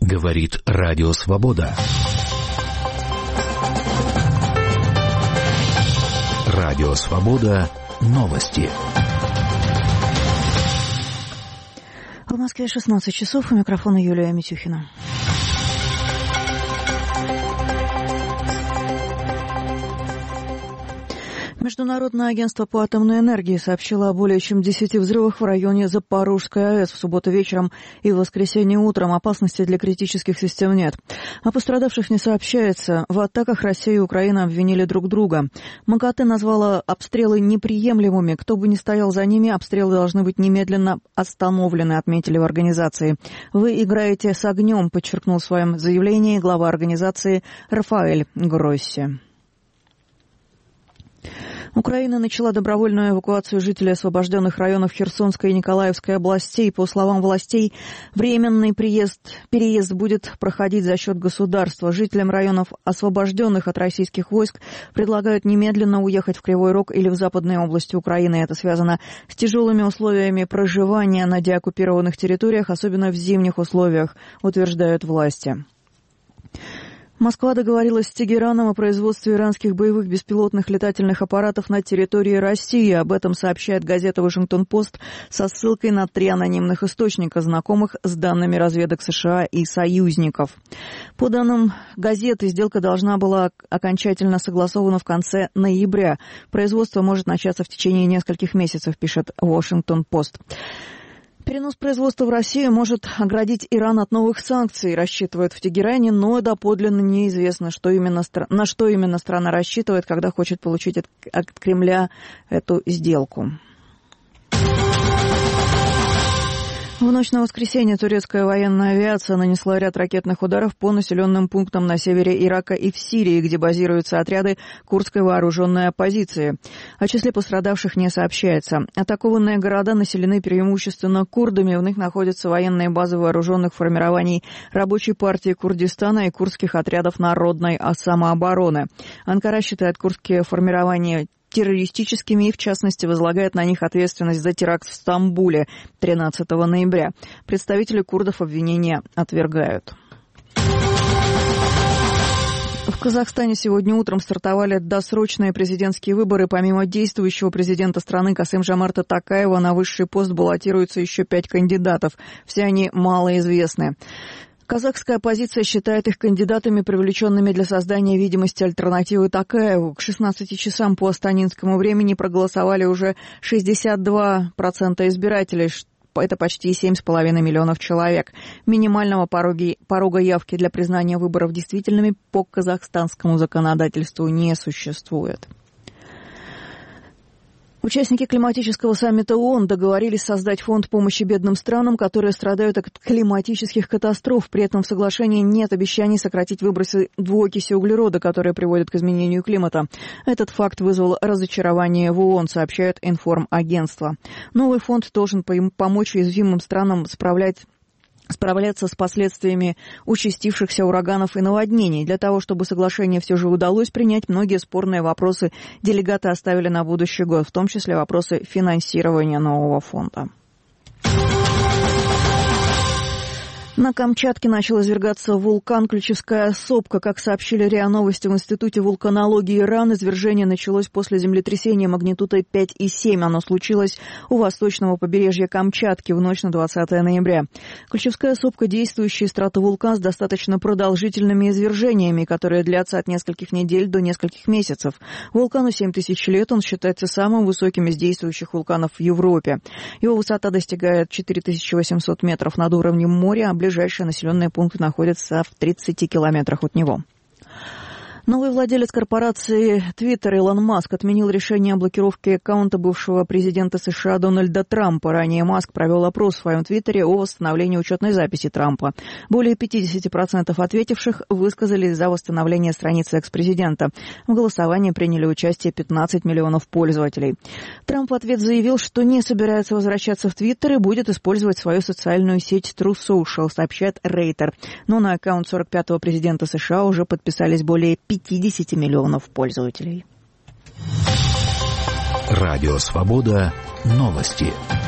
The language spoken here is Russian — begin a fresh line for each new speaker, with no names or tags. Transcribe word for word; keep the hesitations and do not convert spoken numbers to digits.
Говорит Радио Свобода. Радио Свобода. Новости.
В Москве шестнадцать часов. У микрофона Юлия Митюхина. Международное агентство по атомной энергии сообщило о более чем десяти взрывах в районе Запорожской АЭС в субботу вечером и в воскресенье утром. Опасности для критических систем нет. О пострадавших не сообщается. В атаках Россия и Украина обвинили друг друга. МАГАТЭ назвала обстрелы неприемлемыми. Кто бы ни стоял за ними, обстрелы должны быть немедленно остановлены, отметили в организации. «Вы играете с огнем», подчеркнул в своем заявлении глава организации Рафаэль Гросси. Украина начала добровольную эвакуацию жителей освобожденных районов Херсонской и Николаевской областей. По словам властей, временный приезд, переезд будет проходить за счет государства. Жителям районов, освобожденных от российских войск, предлагают немедленно уехать в Кривой Рог или в западные области Украины. Это связано с тяжелыми условиями проживания на деоккупированных территориях, особенно в зимних условиях, утверждают власти. Москва договорилась с Тегераном о производстве иранских боевых беспилотных летательных аппаратов на территории России. Об этом сообщает газета «Вашингтон-Пост» со ссылкой на три анонимных источника, знакомых с данными разведок США и союзников. По данным газеты, сделка должна была окончательно согласована в конце ноября. Производство может начаться в течение нескольких месяцев, пишет «Вашингтон-Пост». Перенос производства в Россию может оградить Иран от новых санкций, рассчитывают в Тегеране, но доподлинно неизвестно, что именно, на что именно страна рассчитывает, когда хочет получить от, от Кремля эту сделку. В ночь на воскресенье турецкая военная авиация нанесла ряд ракетных ударов по населенным пунктам на севере Ирака и в Сирии, где базируются отряды курдской вооруженной оппозиции. О числе пострадавших не сообщается. Атакованные города населены преимущественно курдами. В них находятся военные базы вооруженных формирований Рабочей партии Курдистана и курдских отрядов народной самообороны. Анкара считает курдские формирования террористическими и, в частности, возлагает на них ответственность за теракт в Стамбуле тринадцатого ноября. Представители курдов обвинения отвергают. В Казахстане сегодня утром стартовали досрочные президентские выборы. Помимо действующего президента страны Касым-Жомарта Токаева на высший пост баллотируются еще пять кандидатов. Все они малоизвестны. Казахская оппозиция считает их кандидатами, привлеченными для создания видимости альтернативы Токаеву. К шестнадцати часам по астанинскому времени проголосовали уже шестьдесят два процента избирателей. Это почти семь с половиной миллионов человек. Минимального пороги, порога явки для признания выборов действительными по казахстанскому законодательству не существует. Участники климатического саммита ООН договорились создать фонд помощи бедным странам, которые страдают от климатических катастроф. При этом в соглашении нет обещаний сократить выбросы двуокиси углерода, которые приводят к изменению климата. Этот факт вызвал разочарование в ООН, сообщает информагентство. Новый фонд должен помочь уязвимым странам справлять справляться с последствиями участившихся ураганов и наводнений. Для того, чтобы соглашение все же удалось принять, многие спорные вопросы делегаты оставили на будущий год, в том числе вопросы финансирования нового фонда. На Камчатке начал извергаться вулкан Ключевская сопка. Как сообщили РИА Новости в Институте вулканологии Ирана, извержение началось после землетрясения магнитудой пять и семь. Оно случилось у восточного побережья Камчатки в ночь на двадцатое ноября. Ключевская сопка – действующий стратовулкан с достаточно продолжительными извержениями, которые длятся от нескольких недель до нескольких месяцев. Вулкану семь тысяч лет, он считается самым высоким из действующих вулканов в Европе. Его высота достигает четыре тысячи восемьсот метров над уровнем моря, а ближайшие населенные пункты находятся в тридцати километрах от него. Новый владелец корпорации Twitter Илон Маск отменил решение о блокировке аккаунта бывшего президента США Дональда Трампа. Ранее Маск провел опрос в своем Твиттере о восстановлении учетной записи Трампа. Более пятьдесят процентов ответивших высказались за восстановление страницы экс-президента. В голосовании приняли участие пятнадцать миллионов пользователей. Трамп в ответ заявил, что не собирается возвращаться в Твиттер и будет использовать свою социальную сеть Truth Social, сообщает Рейтер. Но на аккаунт сорок пятого президента США уже подписались более пятьдесят миллионов пользователей.
Радио Свобода. Новости.